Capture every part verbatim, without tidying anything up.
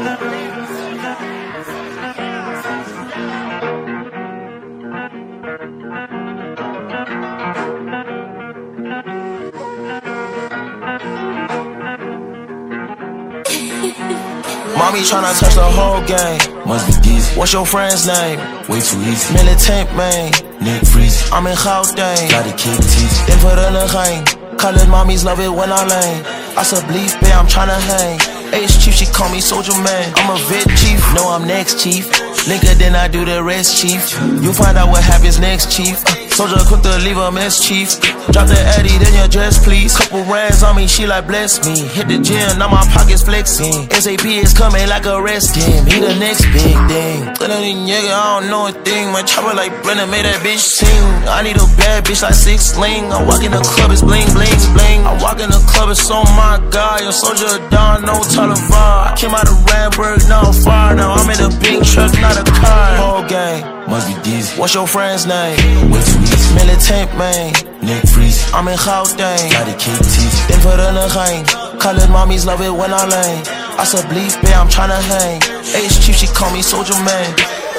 Mommy tryna touch the whole game. Must be easy. What's your friend's name? Way too easy. Militant man. Nick Freeze. I'm in Gauteng. Gotta kick teeth. Then put in the gang. Colored mommies love it when I lane. I said bleep, babe, I'm tryna hang. H-Chief, she call me Soldier Man. I'm a vet chief, no, I'm next chief. Linker, then I do the rest, chief. You find out what happens next, chief. uh, Soldier quick to leave a mess, chief. Drop the Addy, then your dress, please. Couple rands on me, she like bless me. Hit the gym, now my pockets flexing. S A P is coming like a rest game. He the next big thing. Nigga, I don't know a thing. My chopper like Brennan made that bitch sing. I need a bad bitch like Six Sling. I walk in the club, it's bling, bling, bling. I walk in the club, it's oh my god. Your Soldier Don, no Taliban. I came out of Ramburg, now I'm fire. Now I'm in a big truck, not a car. Whole gang. Must be dizzy. What's your friend's name? Way too easy. Militant man. Nick Freeze. I'm in Gauteng. Gotta kick teeth. Then put in the gang. Colored mommies love it when I lane. I said bleep, babe, I'm tryna hang. H-Chief, she call me Soldier Man.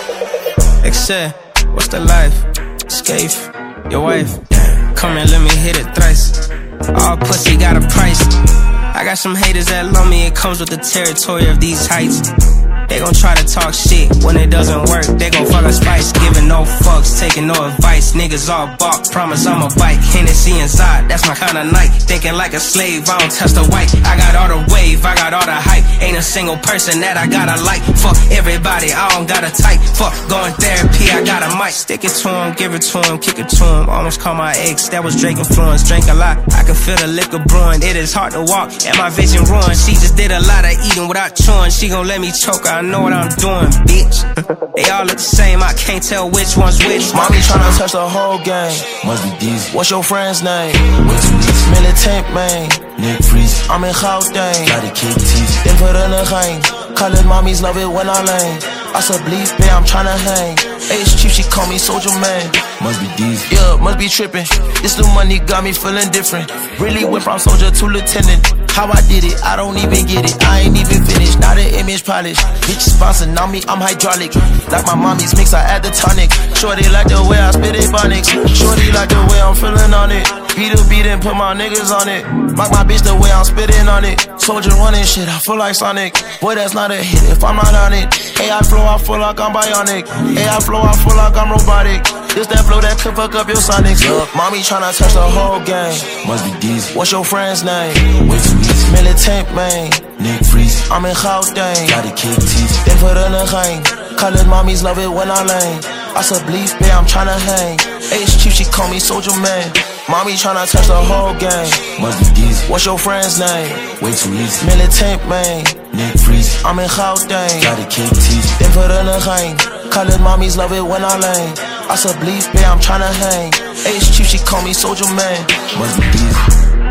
Excel, what's the life? Scaife, your wife. Come here, let me hit it thrice. All pussy got a price. I got some haters that love me, it comes with the territory of these heights. They gon' try to talk shit, when it doesn't work, they gon' fuck a spice. Giving no fucks, taking no advice. Niggas all balk, promise I'ma bite. Hennessy inside, that's my kinda night. Thinking like a slave, I don't touch the white. I got all the wave, I got all the hype. Ain't a single person that I gotta like. Fuck everybody, I don't got a type. Fuck going therapy, I got a mic. Stick it to him, give it to him, kick it to him. Almost called my ex, that was Drake influence. Drank a lot, I can feel the liquor brewing. It is hard to walk, and my vision ruined. She just did a lot of eating without chewing. She gon' let me choke her, I know what I'm doing, bitch. They all look the same, I can't tell which one's which. Mommy tryna touch the whole gang. Must be dizzy. What's your friend's name? Way too easy. Militant man. Nick Freeze. I'm in Gauteng. Gotta kick teeth. Then put in the gang. Colored mommies love it when I lane. I said bleep, babe, I'm tryna hang. H-Chief, she call me Soldier Man. Must be dizzy. Yeah, must be trippin'. This new money got me feeling different. Really went from soldier to lieutenant. How I did it, I don't even get it. I ain't even finished, not an image polish. Bitch sponsoring on me, I'm hydraulic. Like my mommy's mix, I add the tonic. Shorty like the way I spit it, bonics. Shorty like the way I'm feeling on it. Beat a beat and put my niggas on it. Rock my bitch the way I'm spitting on it. Soldier running shit, I feel like Sonic. Boy, that's not a hit if I'm not on it. A I flow, I feel like I'm bionic. A I flow, I feel like I'm robotic. This that flow that could fuck up your sonics. Look, mommy tryna touch the whole gang. Must be dizzy. What's your friend's name? Way too easy. Militant man. Nick Freeze. I'm in Gauteng. Gotta kick teeth. Then put in the gang. Colored mommies love it when I lane. I said bleep, babe, I'm tryna hang. H-Chief, she call me Soldier Man. Mommy tryna touch the whole gang. Must be dizzy. What's your friend's name? Way too easy. Militant man. Nick Freeze. I'm in Gauteng. Gotta kick teeth. Then put in the gang. Colored mommies love it when I lane. I said bleep, babe, I'm tryna hang. H-Chief, she call me Soldier Man. Must be dizzy.